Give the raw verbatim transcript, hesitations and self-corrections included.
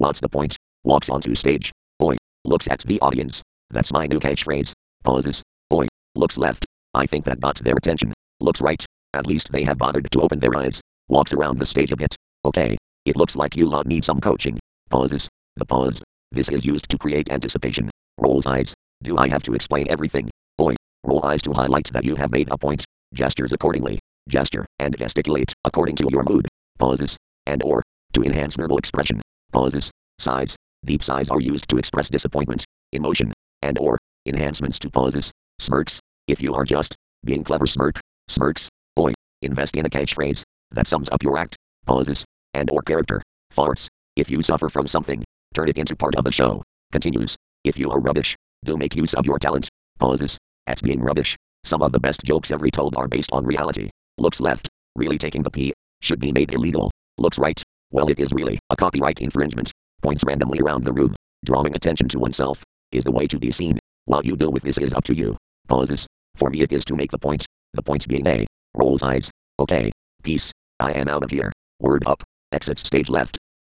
What's the point? Walks onto stage. Oi. Looks at the audience. That's my new catchphrase. Pauses. Oi. Looks left. I think that got their attention. Looks right. At least they have bothered to open their eyes. Walks around the stage a bit. Okay. It looks like you lot need some coaching. Pauses. The pause. This is used to create anticipation. Rolls eyes. Do I have to explain everything? Oi. Roll eyes to highlight that you have made a point. Gestures accordingly. Gesture and gesticulate according to your mood. Pauses. And or. To enhance verbal expression. Pauses. Sighs. Deep sighs are used to express disappointment, emotion, and or. Enhancements to pauses. Smirks. If you are just being clever, smirk. Smirks. Oi. Invest in a catchphrase that sums up your act. Pauses. And or character. Farts. If you suffer from something, turn it into part of the show. Continues. If you are rubbish, do make use of your talent. Pauses. At being rubbish. Some of the best jokes ever told are based on reality. Looks left. Really taking the pee. Should be made illegal. Looks right. Well, it is really a copyright infringement. Points randomly around the room. Drawing attention to oneself is the way to be seen. What you do with this is up to you. Pauses. For me it is to make the point. The point being A. Rolls eyes. Okay. Peace. I am out of here. Word up. Exits stage left.